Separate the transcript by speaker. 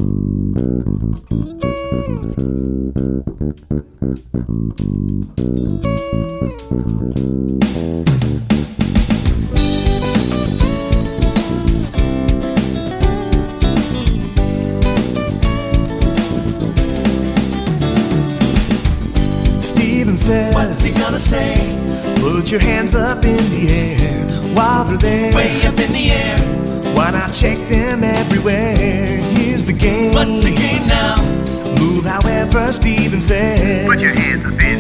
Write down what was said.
Speaker 1: Steven says,
Speaker 2: what's he gonna say?
Speaker 1: put your hands up in the air while they're there.
Speaker 2: Way up in the air.
Speaker 1: Why not check them everywhere? Here's the game.
Speaker 2: What's the game now?
Speaker 1: Move however Steven says.
Speaker 3: Put your hands up in